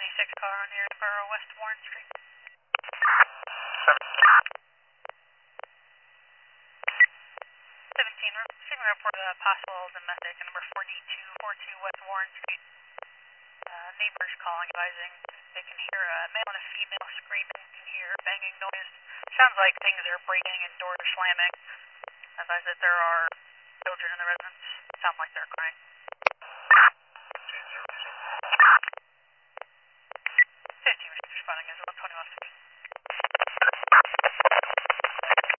56 car near Borough West Warren Street. 17, receiving a report of a possible domestic at number 4242 West Warren Street. Neighbors calling, advising they can hear a male and a female screaming, can hear banging noise. Sounds like things are breaking and doors slamming. Advise that there are children in the residence. Sound like they're crying.